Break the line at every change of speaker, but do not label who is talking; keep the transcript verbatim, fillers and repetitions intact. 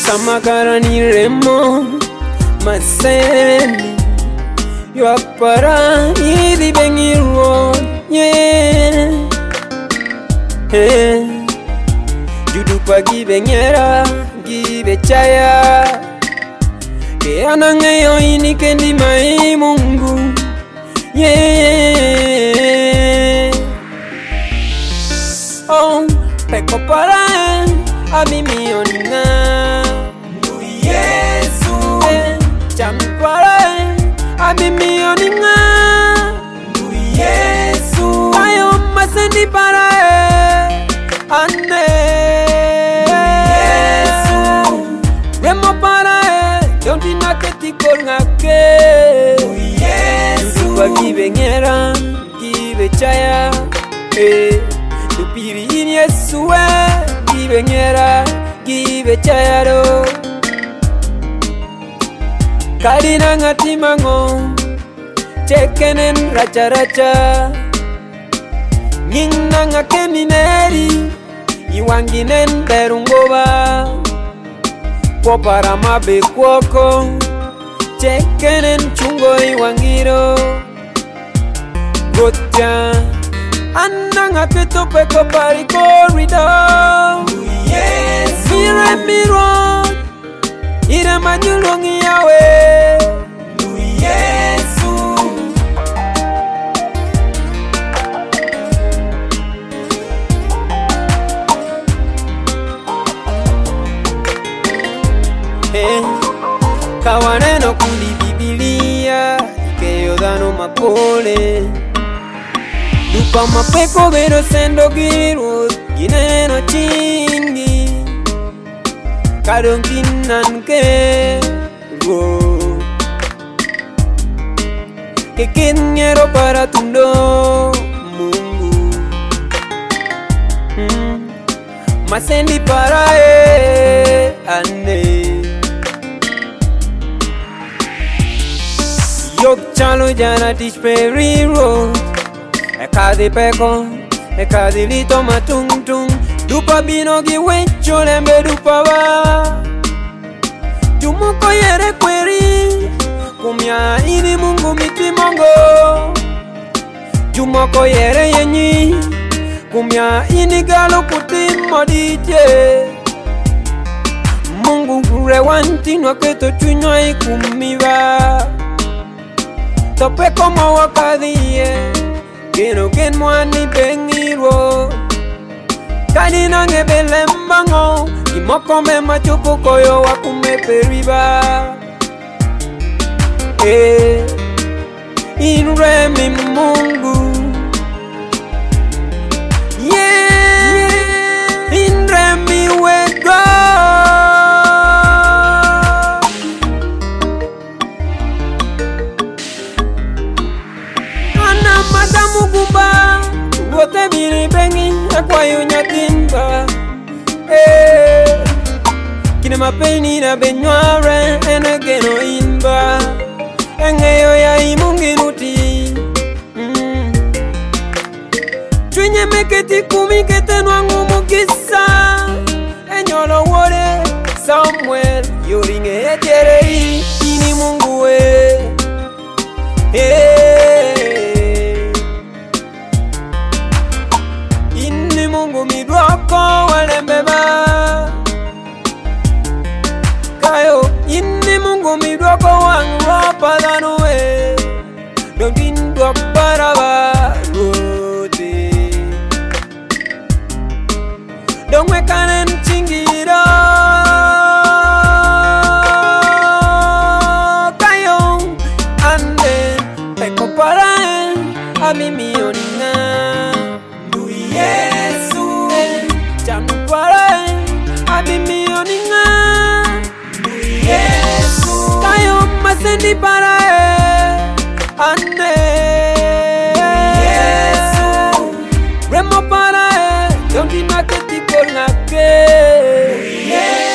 Samakarani remo Masendi Yuakpara Idi bengiro Yeah Hey Judupa gibengera Gibechaya Ke anangeyo ini kendi mai Mungu Yeah Oh Peko para Abimi oninga Ndu Yesu Chami para Abimi oninga Ndu Yesu Ayo masendi para Ane Yesu Remo para Donti naketi kolngake Ndu Yesu Ndupa gibengera Gibechaya Eh Dupiri in Yesu Gibengera Gibechayaro Kalina ngatimango Chekenen racha racha Ngina ngakemineri Iwanginen berungoba Popara mabe kwoko Chekenen chungo iwangiro Gotya Ananga peto peko pari corridor Yes Mire miro Ire manyulungi yawe Ndu Yesu Eh Kawaneno kuli Biblia Ikeyo dano mapole Dupa mapeko vero sendo giru Gineno chingi Kadonginan ke Ro Kekenyero para tundo Mungu mm. Masendi para e Ane Yok chalo jana tishperi road Ekadi peko, ekadi lito matung tung Dupa bino giwecho lembe dupa wa Jumuko yere kweri Kumya ini Mungu miti mongo Jumoko yere yenyi Kumya ini galo kuti modite Mungu rewanti nwaketo chunyo ikumiva Tope como wakadie Keno ken mwani bengiro Kani nange belembango Kimoko me machupu koyo wakume periba Eh Inremi Mungu Yeah Inremi wego Ana madamu kumba Wote biri bengi Akwayo nyatimba Eh Kine mapeni na benyware Enegeno inba Engeyo ya imunginuti mm. Chwenye meketi kumi kete nwangu mukisa Enyolo wore Samuel Yoringe eterei Ini Mungu we Hey Ini Mungu midwako walembeba Kayo Ini Mungu midwako wangu padanue Dondindwa paraba rote Dongwe kanen chingira Kayo Ande Peko paraen Amimi oninga Ndu Yesu Chami paraen Amimi oninga Ndu Yesu Kayo masendi paraen Ande Yesu Remo paraen Donti naketi kolngake Yesu